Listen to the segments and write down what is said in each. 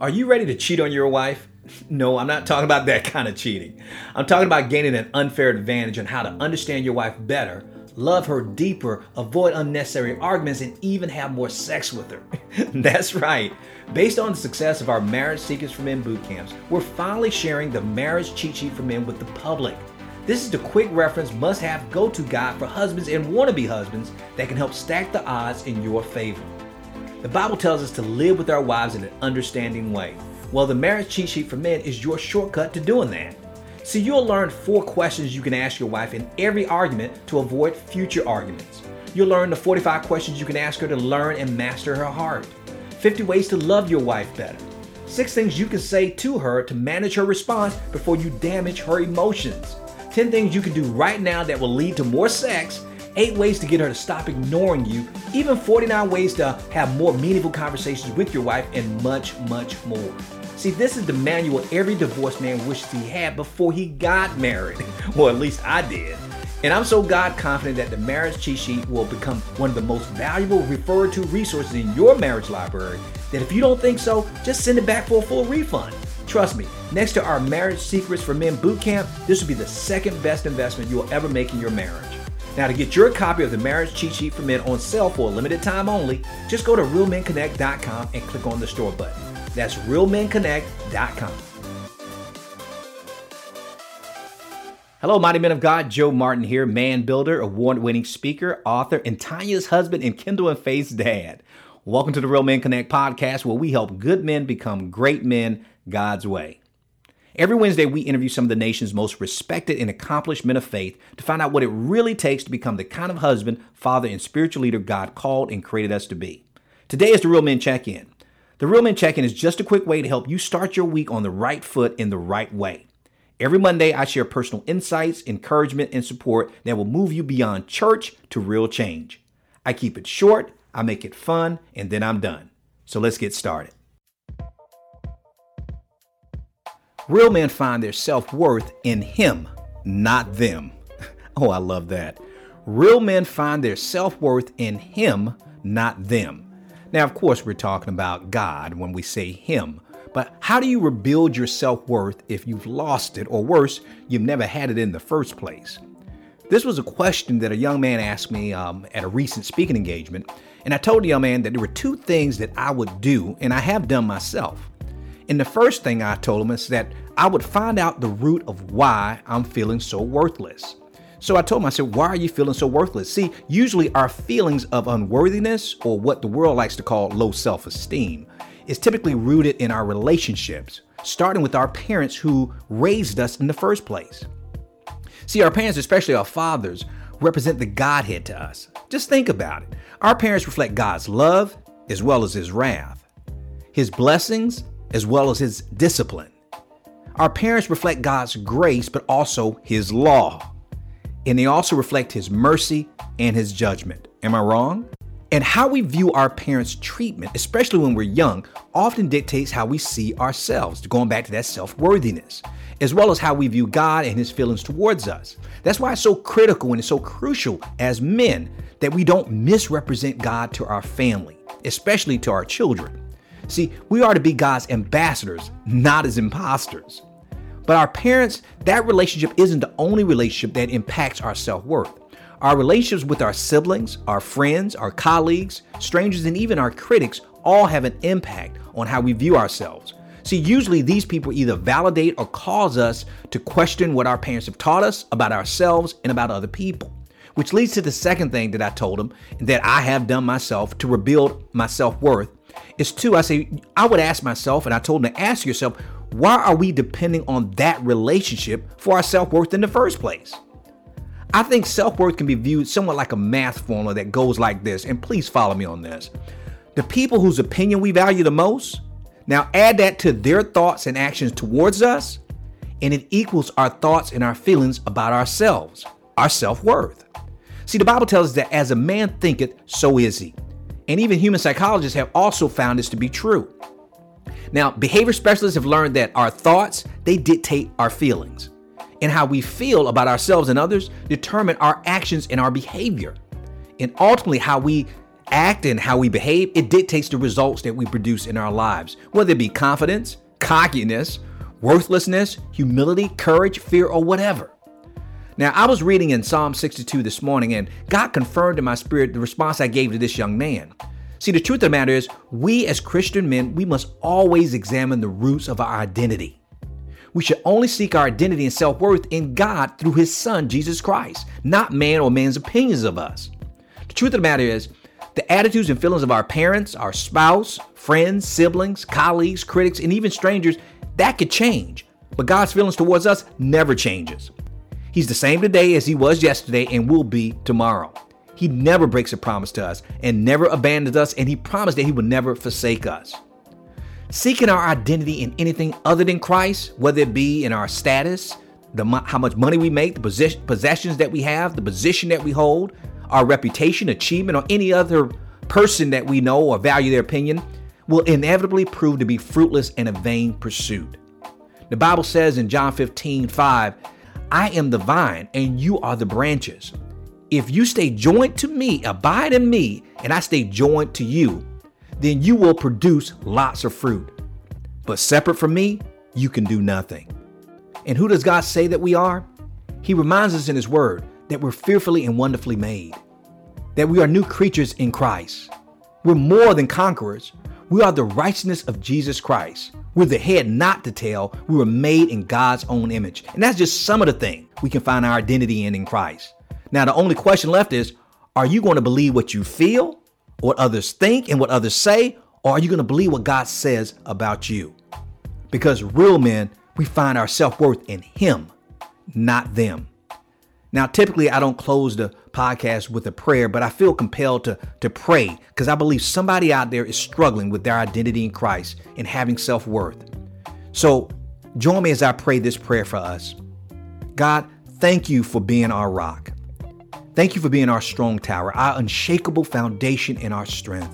Are you ready to cheat on your wife? No, I'm not talking about that kind of cheating. I'm talking about gaining an unfair advantage on how to understand your wife better, love her deeper, avoid unnecessary arguments, and even have more sex with her. That's right. Based on the success of our Marriage Secrets for Men boot camps, we're finally sharing the Marriage Cheat Sheet for Men with the public. This is the quick reference, must-have, go-to guide for husbands and wannabe husbands that can help stack the odds in your favor. The Bible tells us to live with our wives in an understanding way. Well, the Marriage Cheat Sheet for Men is your shortcut to doing that. So you'll learn 4 questions you can ask your wife in every argument to avoid future arguments. You'll learn the 45 questions you can ask her to learn and master her heart. 50 ways to love your wife better. 6 things you can say to her to manage her response before you damage her emotions. 10 things you can do right now that will lead to more sex. 8 ways to get her to stop ignoring you, even 49 ways to have more meaningful conversations with your wife, and much, much more. See, this is the manual every divorced man wishes he had before he got married. Well, at least I did. And I'm so God confident that the Marriage Cheat Sheet will become one of the most valuable referred to resources in your marriage library that if you don't think so, just send it back for a full refund. Trust me, next to our Marriage Secrets for Men boot camp, this will be the second best investment you will ever make in your marriage. Now, to get your copy of the Marriage Cheat Sheet for Men on sale for a limited time only, just go to realmenconnect.com and click on the store button. That's realmenconnect.com. Hello, mighty men of God. Joe Martin here, man builder, award-winning speaker, author, and Tanya's husband and Kendall and Faith's dad. Welcome to the Real Men Connect podcast, where we help good men become great men God's way. Every Wednesday, we interview some of the nation's most respected and accomplished men of faith to find out what it really takes to become the kind of husband, father, and spiritual leader God called and created us to be. Today is the Real Men Check-In. The Real Men Check-In is just a quick way to help you start your week on the right foot in the right way. Every Monday, I share personal insights, encouragement, and support that will move you beyond church to real change. I keep it short, I make it fun, and then I'm done. So let's get started. Real men find their self-worth in Him, not them. Oh, I love that. Real men find their self-worth in Him, not them. Now, of course, we're talking about God when we say Him. But how do you rebuild your self-worth if you've lost it, or worse, you've never had it in the first place? This was a question that a young man asked me at a recent speaking engagement. And I told the young man that there were 2 things that I would do, and I have done myself. And the first thing I told him is that I would find out the root of why I'm feeling so worthless. So I told him, I said, why are you feeling so worthless? See, usually our feelings of unworthiness, or what the world likes to call low self-esteem, is typically rooted in our relationships, starting with our parents who raised us in the first place. See, our parents, especially our fathers, represent the Godhead to us. Just think about it. Our parents reflect God's love as well as His wrath, His blessings as well as His discipline. Our parents reflect God's grace, but also His law. And they also reflect His mercy and His judgment. Am I wrong? And how we view our parents' treatment, especially when we're young, often dictates how we see ourselves, going back to that self-worthiness, as well as how we view God and His feelings towards us. That's why it's so critical and it's so crucial as men that we don't misrepresent God to our family, especially to our children. See, we are to be God's ambassadors, not His imposters. But our parents, that relationship isn't the only relationship that impacts our self-worth. Our relationships with our siblings, our friends, our colleagues, strangers, and even our critics all have an impact on how we view ourselves. See, usually these people either validate or cause us to question what our parents have taught us about ourselves and about other people. Which leads to the second thing that I told them that I have done myself to rebuild my self-worth is I would ask myself, and I told them to ask yourself, why are we depending on that relationship for our self-worth in the first place? I think self-worth can be viewed somewhat like a math formula that goes like this, and please follow me on this. The people whose opinion we value the most, now add that to their thoughts and actions towards us, and it equals our thoughts and our feelings about ourselves, our self-worth. See, the Bible tells us that as a man thinketh, so is he. And even human psychologists have also found this to be true. Now, behavior specialists have learned that our thoughts, they dictate our feelings. And how we feel about ourselves and others determine our actions and our behavior. And ultimately, how we act and how we behave, it dictates the results that we produce in our lives, whether it be confidence, cockiness, worthlessness, humility, courage, fear, or whatever. Now, I was reading in Psalm 62 this morning, and God confirmed in my spirit the response I gave to this young man. See, the truth of the matter is, we as Christian men, we must always examine the roots of our identity. We should only seek our identity and self-worth in God through His Son, Jesus Christ, not man or man's opinions of us. The truth of the matter is, the attitudes and feelings of our parents, our spouse, friends, siblings, colleagues, critics, and even strangers, that could change. But God's feelings towards us never changes. He's the same today as He was yesterday and will be tomorrow. He never breaks a promise to us and never abandons us, and He promised that He would never forsake us. Seeking our identity in anything other than Christ, whether it be in our status, how much money we make, the possessions that we have, the position that we hold, our reputation, achievement, or any other person that we know or value their opinion, will inevitably prove to be fruitless and a vain pursuit. The Bible says in John 15:5, I am the vine and you are the branches. If you stay joined to me, abide in me, and I stay joined to you, then you will produce lots of fruit. But separate from me, you can do nothing. And who does God say that we are? He reminds us in His word that we're fearfully and wonderfully made, that we are new creatures in Christ. We're more than conquerors. We are the righteousness of Jesus Christ. We're the head, not the tail. We were made in God's own image. And that's just some of the things we can find our identity in Christ. Now, the only question left is, are you going to believe what you feel, what others think, and what others say, or are you going to believe what God says about you? Because real men, we find our self-worth in Him, not them. Now, typically, I don't close the podcast with a prayer, but I feel compelled to pray because I believe somebody out there is struggling with their identity in Christ and having self-worth. So join me as I pray this prayer for us. God, thank you for being our rock. Thank you for being our strong tower, our unshakable foundation and our strength.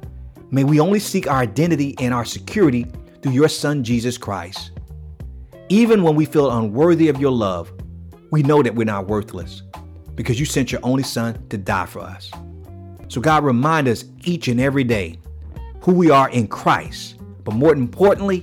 May we only seek our identity and our security through your Son, Jesus Christ. Even when we feel unworthy of your love, we know that we're not worthless because you sent your only Son to die for us. So God, remind us each and every day who we are in Christ, but more importantly,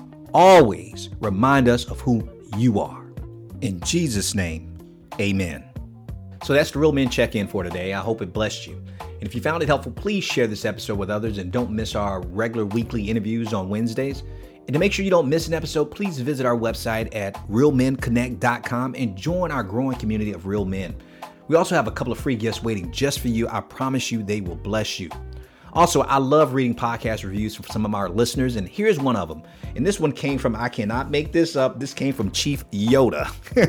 always remind us of who you are. In Jesus' name, amen. So that's the Real Men Check-In for today. I hope it blessed you. And if you found it helpful, please share this episode with others and don't miss our regular weekly interviews on Wednesdays. And to make sure you don't miss an episode, please visit our website at realmenconnect.com and join our growing community of real men. We also have a couple of free gifts waiting just for you. I promise you they will bless you. Also, I love reading podcast reviews from some of our listeners, and here's one of them. And this one came from, I cannot make this up, this came from Chief Yoda.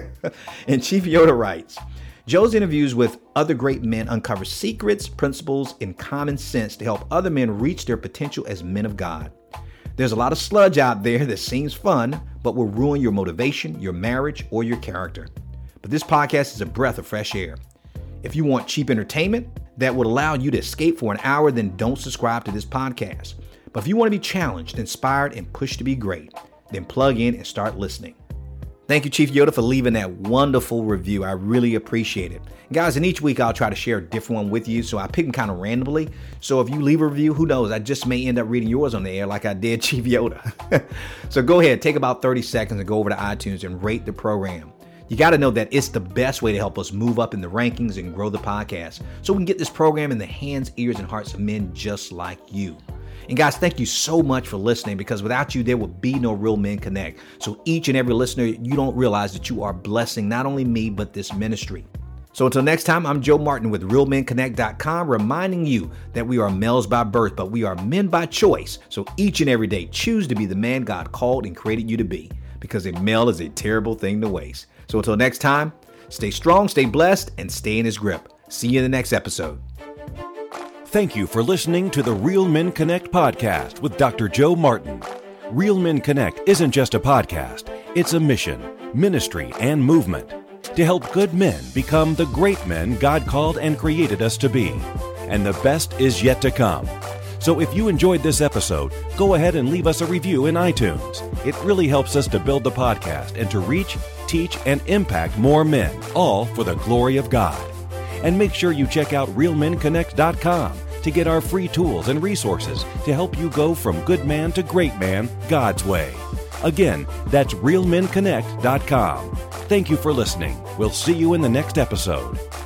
And Chief Yoda writes, Joe's interviews with other great men uncover secrets, principles, and common sense to help other men reach their potential as men of God. There's a lot of sludge out there that seems fun, but will ruin your motivation, your marriage, or your character. But this podcast is a breath of fresh air. If you want cheap entertainment that would allow you to escape for an hour, then don't subscribe to this podcast. But if you want to be challenged, inspired, and pushed to be great, then plug in and start listening. Thank you, Chief Yoda, for leaving that wonderful review. I really appreciate it. And guys, in each week, I'll try to share a different one with you, so I pick them kind of randomly. So if you leave a review, who knows? I just may end up reading yours on the air like I did Chief Yoda. So go ahead, take about 30 seconds and go over to iTunes and rate the program. You got to know that it's the best way to help us move up in the rankings and grow the podcast so we can get this program in the hands, ears, and hearts of men just like you. And guys, thank you so much for listening, because without you, there would be no Real Men Connect. So each and every listener, you don't realize that you are blessing not only me, but this ministry. So until next time, I'm Joe Martin with RealMenConnect.com, reminding you that we are males by birth, but we are men by choice. So each and every day, choose to be the man God called and created you to be, because a male is a terrible thing to waste. So until next time, stay strong, stay blessed, and stay in His grip. See you in the next episode. Thank you for listening to the Real Men Connect podcast with Dr. Joe Martin. Real Men Connect isn't just a podcast, it's a mission, ministry, and movement to help good men become the great men God called and created us to be. And the best is yet to come. So if you enjoyed this episode, go ahead and leave us a review in iTunes. It really helps us to build the podcast and to reach, teach, and impact more men, all for the glory of God. And make sure you check out RealMenConnect.com to get our free tools and resources to help you go from good man to great man God's way. Again, that's realmenconnect.com. Thank you for listening. We'll see you in the next episode.